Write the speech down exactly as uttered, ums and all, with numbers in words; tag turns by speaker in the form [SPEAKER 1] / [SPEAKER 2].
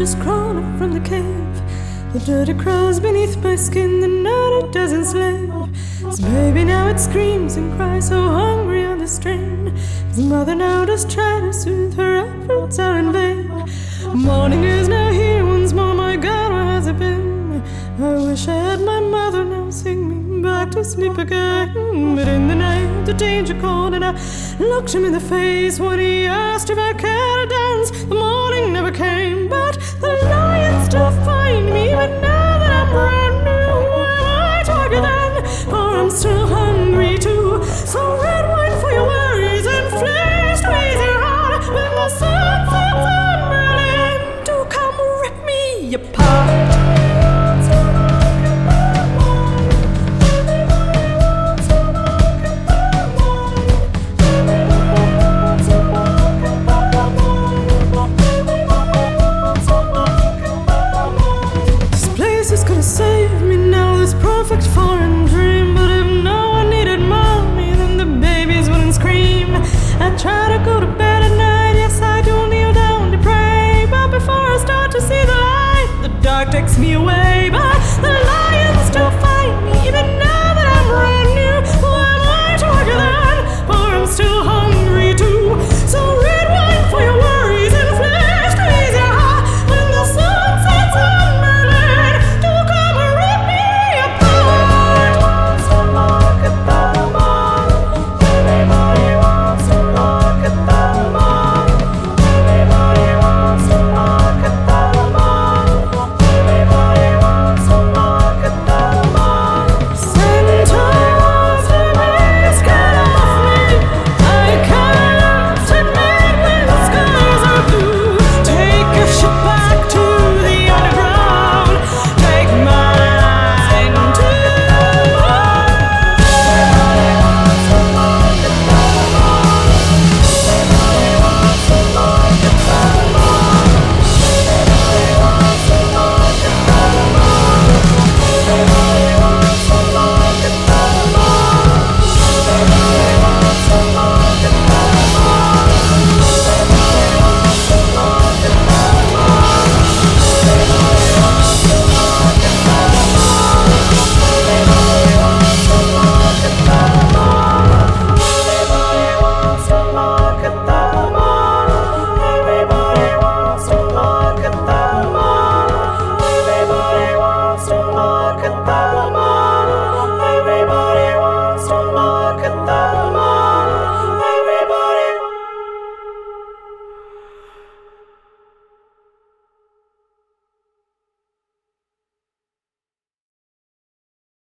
[SPEAKER 1] just crawling from the cave. The dirty crawls beneath my skin, the night it does enslave. His baby now it screams and cries, so hungry on the strain. His mother now does try to soothe, her efforts are in vain. Morning is now here once more, my God, where has it been? I wish I had my mother now, sing me back to sleep again. But in the night the danger called, and I looked him in the face when he asked if I cared to dance. The morning never came, but the lions still find me. But now that I'm brand new, am I talking then? For I'm still hungry too. So red wine for your worries and flames to ease your heart. When the sun sets on Berlin, do come rip me apart. Save me now, this perfect foreign dream. But if no one needed mommy, then the babies wouldn't scream. I try to go to bed at night, yes I do kneel down to pray. But before I start to see the light, the dark takes me away. But the lions still find me, even now that I'm brand new. Who am I to argue then? For I'm still hungry too. So red wine for your worries and flesh to ease your heart. When the sun sets on Berlin, look at the